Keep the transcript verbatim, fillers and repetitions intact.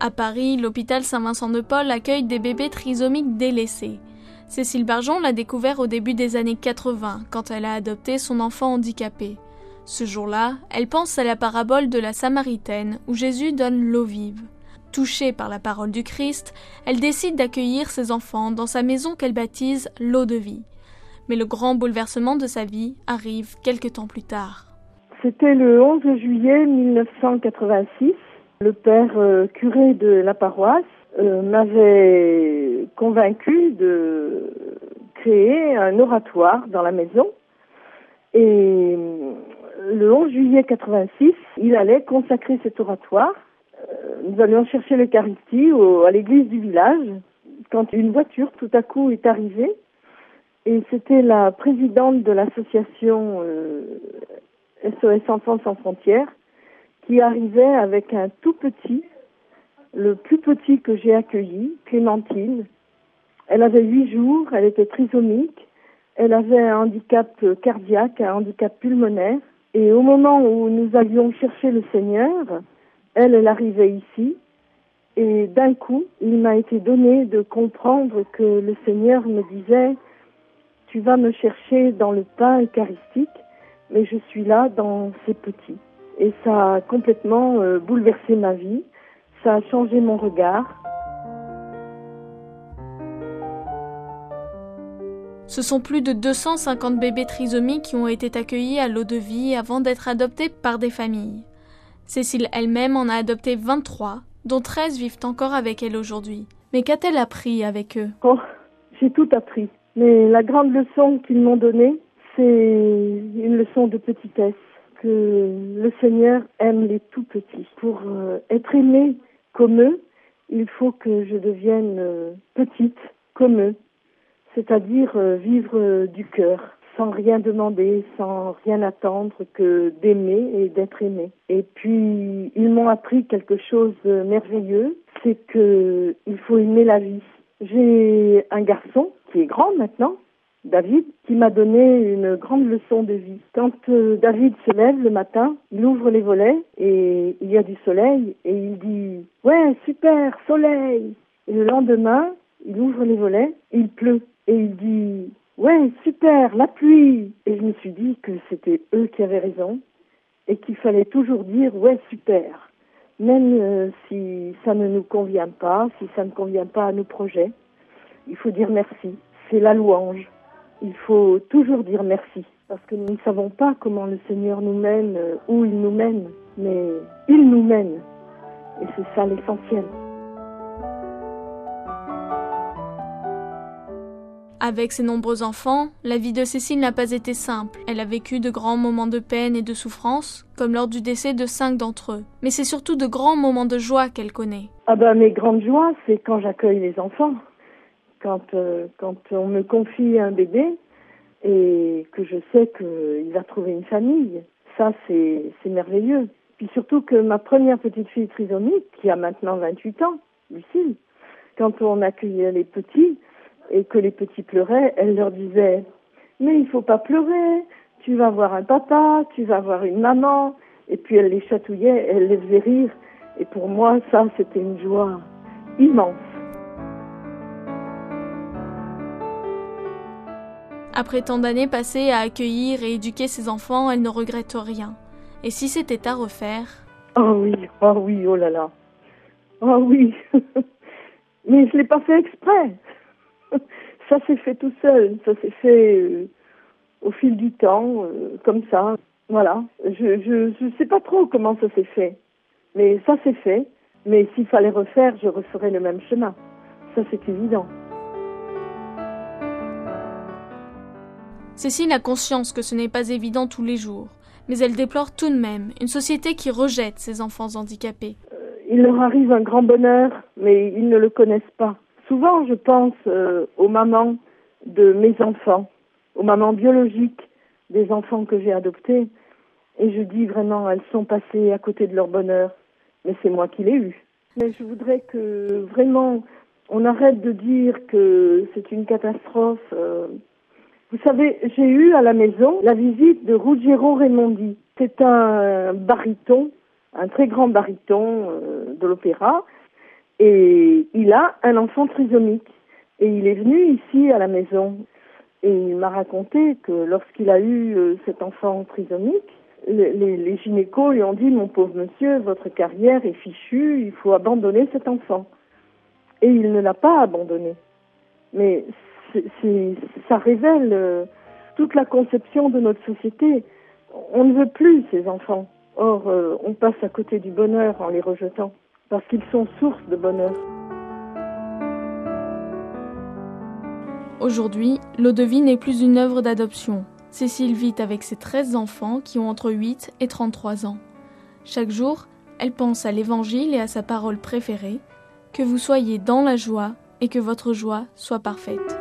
À Paris, l'hôpital Saint-Vincent-de-Paul accueille des bébés trisomiques délaissés. Cécile Barjon l'a découvert au début des années quatre-vingts, quand elle a adopté son enfant handicapé. Ce jour-là, elle pense à la parabole de la Samaritaine, où Jésus donne l'eau vive. Touchée par la parole du Christ, elle décide d'accueillir ses enfants dans sa maison qu'elle baptise l'eau de vie. Mais le grand bouleversement de sa vie arrive quelque temps plus tard. C'était le onze juillet mille neuf cent quatre-vingt-six. Le père euh, curé de la paroisse euh, m'avait convaincu de créer un oratoire dans la maison. Et le onze juillet quatre-vingt-six, il allait consacrer cet oratoire. Euh, nous allions chercher l'Eucharistie au, à l'église du village quand une voiture tout à coup est arrivée. Et c'était la présidente de l'association euh, S O S Enfants sans frontières qui arrivait avec un tout petit, le plus petit que j'ai accueilli, Clémentine. Elle avait huit jours, elle était trisomique, elle avait un handicap cardiaque, un handicap pulmonaire. Et au moment où nous allions chercher le Seigneur, elle, elle arrivait ici. Et d'un coup, il m'a été donné de comprendre que le Seigneur me disait « Tu vas me chercher dans le pain eucharistique, mais je suis là dans ces petits. » Et ça a complètement euh, bouleversé ma vie, ça a changé mon regard. Ce sont plus de deux cent cinquante bébés trisomiques qui ont été accueillis à l'eau de vie avant d'être adoptés par des familles. Cécile elle-même en a adopté vingt-trois, dont treize vivent encore avec elle aujourd'hui. Mais qu'a-t-elle appris avec eux ? Oh, j'ai tout appris. Mais la grande leçon qu'ils m'ont donnée, c'est une leçon de petitesse. Que le Seigneur aime les tout petits. Pour euh, être aimé comme eux, il faut que je devienne euh, petite comme eux. C'est-à-dire euh, vivre euh, du cœur, sans rien demander, sans rien attendre que d'aimer et d'être aimé. Et puis, ils m'ont appris quelque chose de merveilleux, c'est que il faut aimer la vie. J'ai un garçon qui est grand maintenant, David, qui m'a donné une grande leçon de vie. Quand euh, David se lève le matin, il ouvre les volets et il y a du soleil et il dit « Ouais, super, soleil !» Et le lendemain, il ouvre les volets, il pleut et il dit « Ouais, super, la pluie !» Et je me suis dit que c'était eux qui avaient raison et qu'il fallait toujours dire « Ouais, super !» Même euh, si ça ne nous convient pas, si ça ne convient pas à nos projets, il faut dire merci. C'est la louange. Il faut toujours dire merci, parce que nous ne savons pas comment le Seigneur nous mène, où il nous mène, mais il nous mène, et c'est ça l'essentiel. Avec ses nombreux enfants, la vie de Cécile n'a pas été simple. Elle a vécu de grands moments de peine et de souffrance, comme lors du décès de cinq d'entre eux. Mais c'est surtout de grands moments de joie qu'elle connaît. Ah ben, mes grandes joies, c'est quand j'accueille les enfants. Quand, euh, quand on me confie un bébé et que je sais qu'il va trouver une famille, ça c'est, c'est merveilleux. Puis surtout que ma première petite fille trisomique, qui a maintenant vingt-huit ans, Lucille, quand on accueillait les petits et que les petits pleuraient, elle leur disait « Mais il faut pas pleurer, tu vas voir un papa, tu vas voir une maman ». Et puis elle les chatouillait, elle les faisait rire. Et pour moi, ça c'était une joie immense. Après tant d'années passées à accueillir et éduquer ses enfants, elle ne regrette rien. Et si c'était à refaire ? Oh oui, oh oui, oh là là. Oh oui. Mais je l'ai pas fait exprès. Ça s'est fait tout seul. Ça s'est fait euh, au fil du temps, euh, comme ça. Voilà. Je, je, je sais pas trop comment ça s'est fait. Mais ça s'est fait. Mais s'il fallait refaire, je referais le même chemin. Ça, c'est évident. Cécile a conscience que ce n'est pas évident tous les jours, mais elle déplore tout de même une société qui rejette ses enfants handicapés. Euh, il leur arrive un grand bonheur, mais ils ne le connaissent pas. Souvent, je pense euh, aux mamans de mes enfants, aux mamans biologiques des enfants que j'ai adoptés, et je dis vraiment, elles sont passées à côté de leur bonheur, mais c'est moi qui l'ai eu. Mais je voudrais que vraiment, on arrête de dire que c'est une catastrophe. Euh, Vous savez, j'ai eu à la maison la visite de Ruggiero Raimondi. C'est un baryton, un très grand baryton euh, de l'opéra. Et il a un enfant trisomique. Et il est venu ici à la maison. Et il m'a raconté que lorsqu'il a eu euh, cet enfant trisomique, les, les, les gynécos lui ont dit « Mon pauvre monsieur, votre carrière est fichue, il faut abandonner cet enfant ». Et il ne l'a pas abandonné. Mais c'est, c'est, ça révèle euh, toute la conception de notre société. On ne veut plus ces enfants. Or, euh, on passe à côté du bonheur en les rejetant, parce qu'ils sont source de bonheur. Aujourd'hui, l'eau-de-vie n'est plus une œuvre d'adoption. Cécile vit avec ses treize enfants qui ont entre huit et trente-trois ans. Chaque jour, elle pense à l'Évangile et à sa parole préférée, que vous soyez dans la joie et que votre joie soit parfaite.